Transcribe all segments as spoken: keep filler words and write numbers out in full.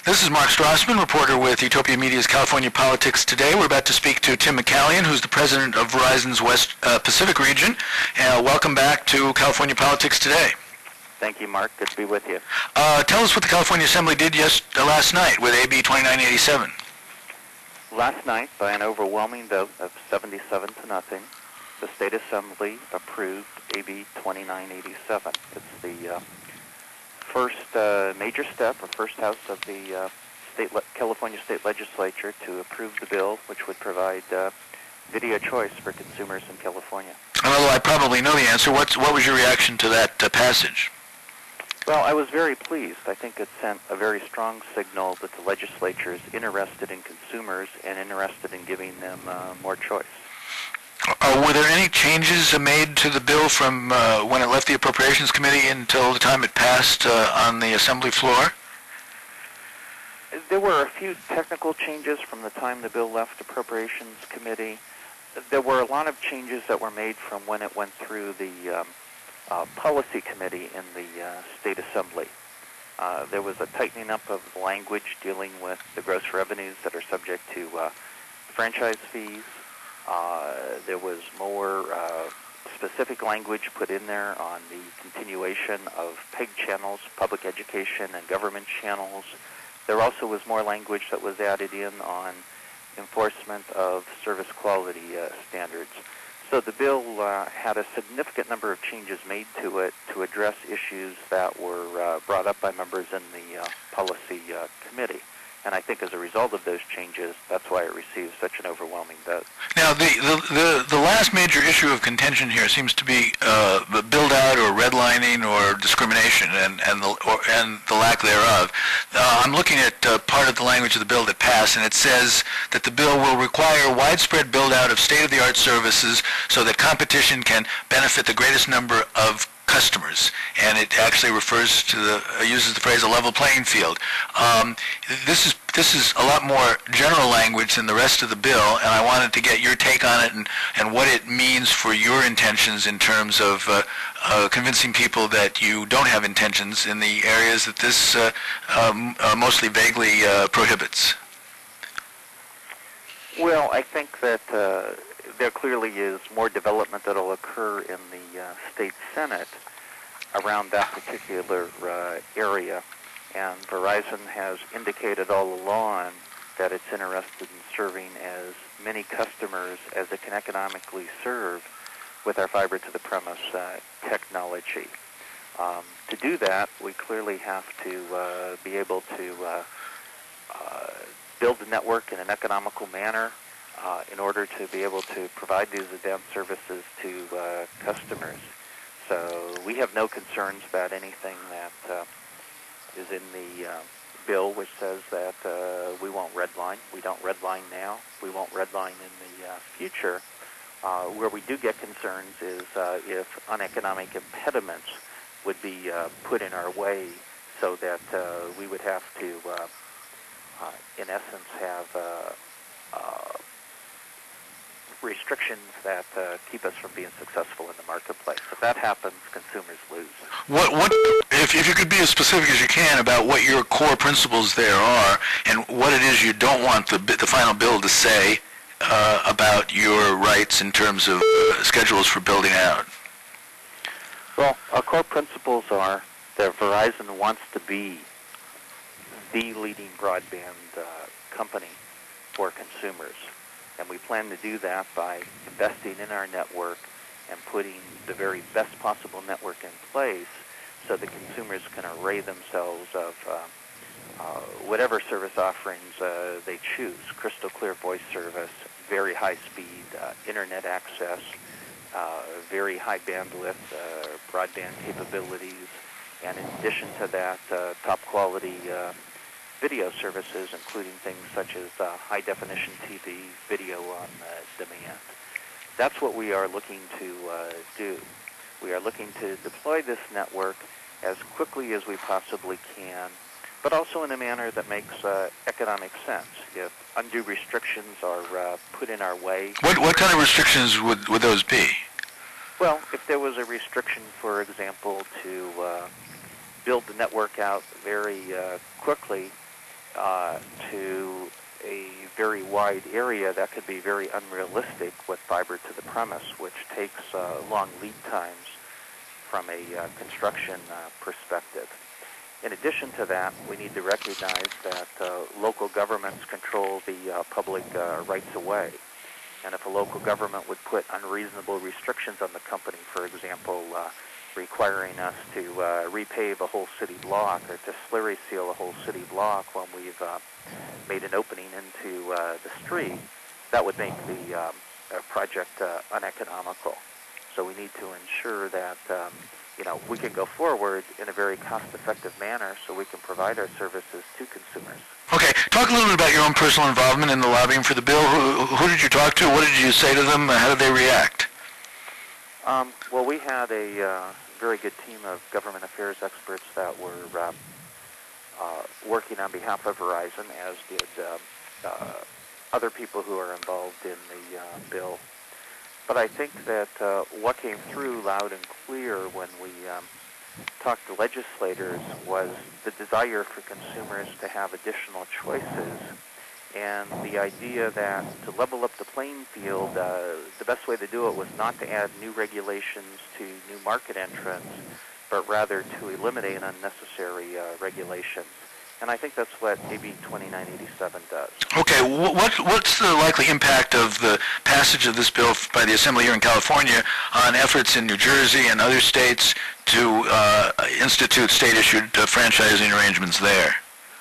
This is Mark Strassman, reporter with Utopia Media's California Politics Today. We're about to speak to Tim McCallion, who's the president of Verizon's West uh, Pacific region. Uh, welcome back to California Politics Today. Thank you, Mark. Good to be with you. Uh, tell us what the California Assembly did yes, uh, last night with A B twenty-nine eighty-seven. Last night, by an overwhelming vote of seventy-seven to nothing, the State Assembly approved A B twenty-nine eighty-seven. It's the uh, first uh, major step, or first house of the uh, state le- California State Legislature to approve the bill, which would provide uh, video choice for consumers in California. And although I probably know the answer, what's, what was your reaction to that uh, passage? Well, I was very pleased. I think it sent a very strong signal that the legislature is interested in consumers and interested in giving them uh, more choice. Uh, were there any changes uh, made to the bill from uh, when it left the Appropriations Committee until the time it passed uh, on the Assembly floor? There were a few technical changes from the time the bill left Appropriations Committee. There were a lot of changes that were made from when it went through the um, uh, Policy Committee in the uh, State Assembly. Uh, there was a tightening up of language dealing with the gross revenues that are subject to uh, franchise fees. Uh, there was more uh, specific language put in there on the continuation of PEG channels, public education and government channels. There also was more language that was added in on enforcement of service quality uh, standards. So the bill uh, had a significant number of changes made to it to address issues that were uh, brought up by members in the uh, Policy uh, Committee. And I think as a result of those changes, that's why it received such an overwhelming vote. Now, the, the, the, the last major issue of contention here seems to be uh, the build-out or redlining or discrimination and, and, the, or, and the lack thereof. Uh, I'm looking at uh, part of the language of the bill that passed, and it says that the bill will require widespread build-out of state-of-the-art services so that competition can benefit the greatest number of customers, and it actually refers to the uh, uses the phrase a level playing field. Um, this is this is a lot more general language than the rest of the bill, and I wanted to get your take on it and, and what it means for your intentions in terms of uh, uh, convincing people that you don't have intentions in the areas that this uh, um, uh, mostly vaguely uh, prohibits. Well, I think that uh, there clearly is more development that will occur in the uh, state Senate around that particular uh, area, and Verizon has indicated all along that it's interested in serving as many customers as it can economically serve with our fiber to the premise uh, technology. Um, to do that, we clearly have to uh, be able to uh, uh, build the network in an economical manner uh, in order to be able to provide these advanced services to uh, customers. So we have no concerns about anything that uh, is in the uh, bill which says that uh, we won't redline. We don't redline now. We won't redline in the uh, future. Uh, where we do get concerns is uh, if uneconomic impediments would be uh, put in our way so that uh, we would have to, uh, uh, in essence, have uh, uh, restrictions that uh, keep us from being successful in the marketplace. If that happens, consumers lose. What, what, if, if you could be as specific as you can about what your core principles there are and what it is you don't want the, the final bill to say uh, about your rights in terms of uh, schedules for building out. Well, our core principles are that Verizon wants to be the leading broadband uh, company for consumers. And we plan to do that by investing in our network and putting the very best possible network in place so that consumers can array themselves of uh, uh, whatever service offerings uh, they choose. Crystal clear voice service, very high speed uh, internet access, uh, very high bandwidth uh, broadband capabilities, and in addition to that, uh, top quality uh, video services, including things such as uh, high-definition T V, video on uh, demand. That's what we are looking to uh, do. We are looking to deploy this network as quickly as we possibly can, but also in a manner that makes uh, economic sense. If undue restrictions are uh, put in our way... What, what kind of restrictions would, would those be? Well, if there was a restriction, for example, to uh, build the network out very uh, quickly, uh, to a very wide area, that could be very unrealistic with fiber to the premise, which takes uh, long lead times from a uh, construction uh, perspective. In addition to that, we need to recognize that uh, local governments control the uh, public uh, rights-of-way. And if a local government would put unreasonable restrictions on the company, for example, uh, requiring us to uh, repave a whole city block or to slurry seal a whole city block when we've uh, made an opening into uh, the street, that would make the um, uh, project uh, uneconomical. So we need to ensure that um, you know, we can go forward in a very cost-effective manner so we can provide our services to consumers. Okay, talk a little bit about your own personal involvement in the lobbying for the bill. Who, who did you talk to? What did you say to them? How did they react? Um, well, we had a uh, very good team of government affairs experts that were uh, uh, working on behalf of Verizon, as did uh, uh, other people who are involved in the uh, bill. But I think that uh, what came through loud and clear when we um, talked to legislators was the desire for consumers to have additional choices, and the idea that to level up the playing field, uh, the best way to do it was not to add new regulations to new market entrants, but rather to eliminate unnecessary uh, regulations. And I think that's what A B twenty-nine eighty-seven does. Okay, what, what's the likely impact of the passage of this bill by the Assembly here in California on efforts in New Jersey and other states to uh, institute state-issued uh, franchising arrangements there?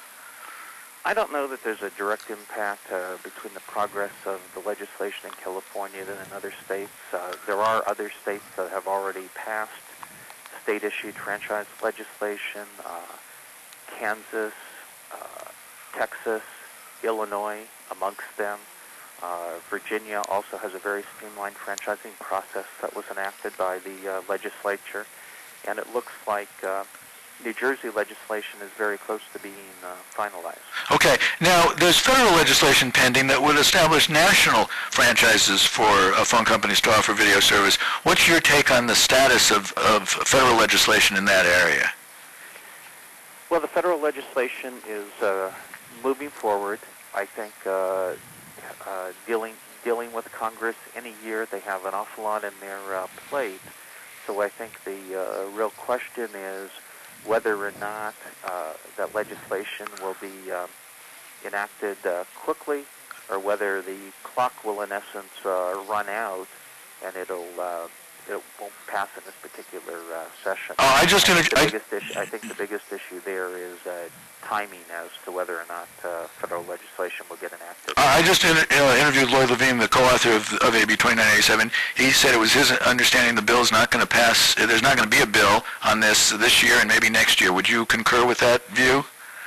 I don't know that there's a direct impact uh, between the progress of the legislation in California than in other states. Uh, there are other states that have already passed state-issued franchise legislation. Uh, Kansas, uh, Texas, Illinois, amongst them. Uh, Virginia also has a very streamlined franchising process that was enacted by the uh, legislature. And it looks like uh, New Jersey legislation is very close to being uh, finalized. Okay. Now, there's federal legislation pending that would establish national franchises for uh, phone companies to offer video service. What's your take on the status of, of federal legislation in that area? Well, the federal legislation is uh, moving forward. I think uh, uh, dealing dealing with Congress in a year, they have an awful lot in their uh, plate. So I think the uh, real question is whether or not uh, that legislation will be uh, enacted uh, quickly, or whether the clock will, in essence, uh, run out and it'll uh, it won't pass in this particular uh, session. Oh, I just I, inter- think the I, biggest issue, I think the biggest issue there is uh, timing as to whether or not uh, federal legislation will get enacted. I just inter- uh, interviewed Lloyd Levine, the co-author of, of A B twenty-nine eighty-seven. He said it was his understanding the bill is not going to pass. There's not going to be a bill on this this year and maybe next year. Would you concur with that view?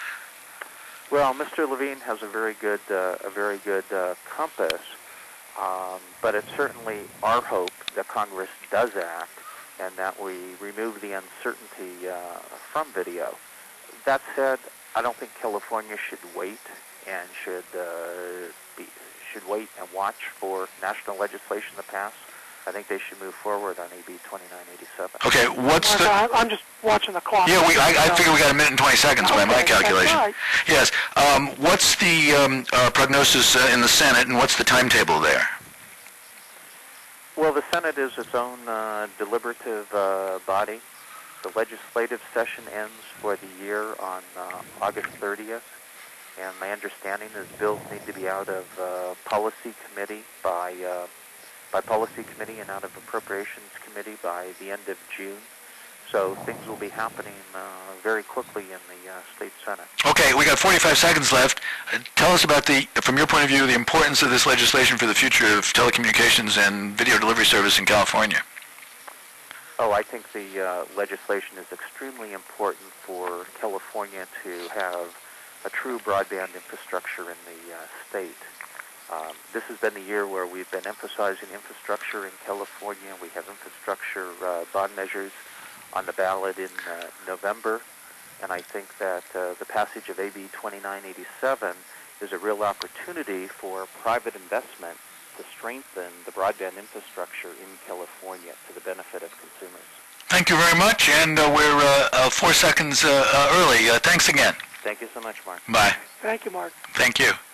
Well, Mister Levine has a very good, uh, a very good uh, compass. Um, but it's certainly our hope that Congress does act and that we remove the uncertainty uh, from video. That said, I don't think California should wait and should uh, be, should wait and watch for national legislation to pass. I think they should move forward on A B twenty-nine eighty-seven. Okay, what's the... I'm just watching the clock. Yeah, we, I, I figure we got a minute and twenty seconds by Okay, my calculation. that's right. Yes. Um, what's the um, uh, prognosis uh, in the Senate, and what's the timetable there? Well, the Senate is its own uh, deliberative uh, body. The legislative session ends for the year on uh, August thirtieth, and my understanding is bills need to be out of uh, policy committee by uh, by policy committee and out of appropriations committee by the end of June. So things will be happening uh, very quickly in the uh, state Senate. Okay, we got forty-five seconds left. Uh, tell us about the, from your point of view, the importance of this legislation for the future of telecommunications and video delivery service in California. Oh, I think the uh, legislation is extremely important for California to have a true broadband infrastructure in the uh, state. Um, this has been the year where we've been emphasizing infrastructure in California. We have infrastructure uh, bond measures on the ballot in uh, November, and I think that uh, the passage of A B twenty-nine eighty-seven is a real opportunity for private investment to strengthen the broadband infrastructure in California to the benefit of consumers. Thank you very much, and uh, we're uh, uh, four seconds uh, uh, early. Uh, thanks again. Thank you so much, Mark. Bye. Thank you, Mark. Thank you.